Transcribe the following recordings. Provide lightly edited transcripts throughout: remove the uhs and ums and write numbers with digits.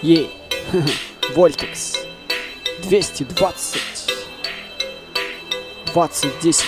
Ей, Voltex 220 2010.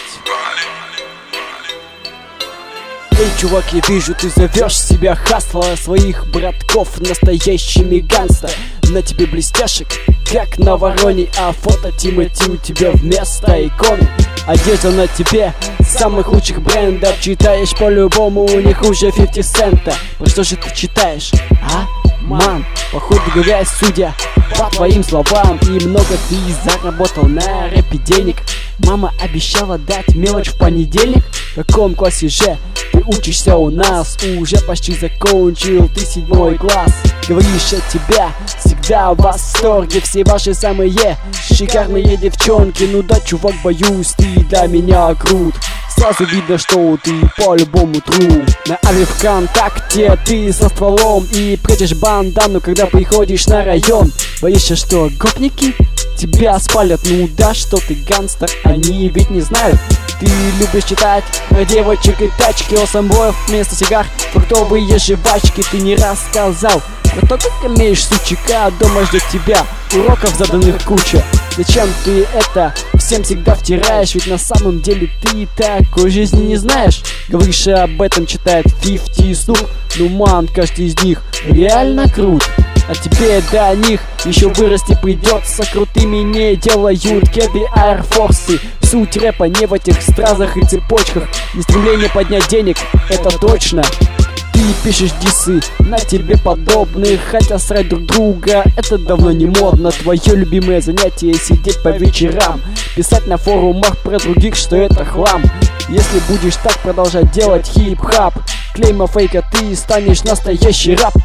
Эй, чувак, я вижу, ты зовешь себя хасла, своих братков настоящими гангста. На тебе блестяшек, как на вороне, а фото Тимати у тебя вместо иконы. Одежда на тебе самых лучших брендов, читаешь по-любому, у них уже 50 цента. Про что же ты читаешь, а? Ман, походу говоря, судя по твоим словам, и много ты заработал на рэпе денег. Мама обещала дать мелочь в понедельник. В каком классе же ты учишься у нас? Уже почти закончил ты 7 класс. Говоришь, от тебя всегда в восторге все ваши самые шикарные девчонки. Ну да, чувак, боюсь, ты для меня крут. Сразу видно, что ты по-любому тру. На Ави ВКонтакте ты со стволом и прячешь бандану, когда приходишь на район. Боишься, что гопники тебя спалят? Ну да, что ты гангстер, они ведь не знают. Ты любишь читать про девочек и тачки, о самбоев вместо сигар, фруктовые жвачки. Ты не рассказал про то, как имеешь сучика, дома ждет тебя уроков заданных куча. Зачем ты это всем всегда втираешь? Ведь на самом деле ты такой жизни не знаешь. Говоришь, об этом читает 50 Snoop. Ну ман, каждый из них реально крут. А тебе до них еще вырасти придется. Крутыми не делают кеды Air Force. Суть рэпа не в этих стразах и цепочках, не стремление поднять денег, это точно. Ты пишешь дисы на тебе подобных, хотя срать друг друга это давно не модно. Твое любимое занятие сидеть по вечерам, писать на форумах про других, что это хлам. Если будешь так продолжать делать хип-хап, клейма фейка, ты станешь настоящий рап.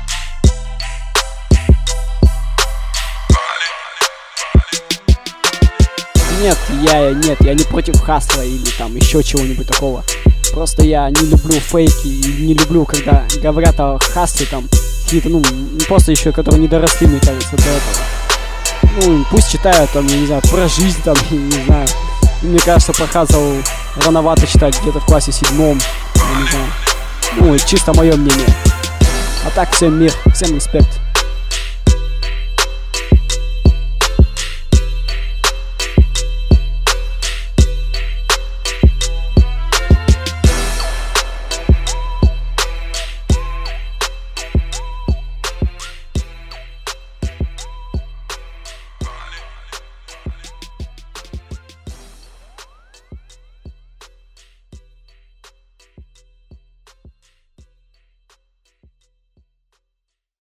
Нет, я не против хасла или там еще чего-нибудь такого. Просто я не люблю фейки и не люблю, когда говорят о хасле там какие-то, ну, просто еще, которые не доросли, мне кажется, до этого. Ну, пусть читают там, я не знаю, про жизнь там, я не знаю. Мне кажется, про хасл рановато читать, где-то в классе 7, я не знаю. Ну, чисто мое мнение. А так, всем мир, всем респект.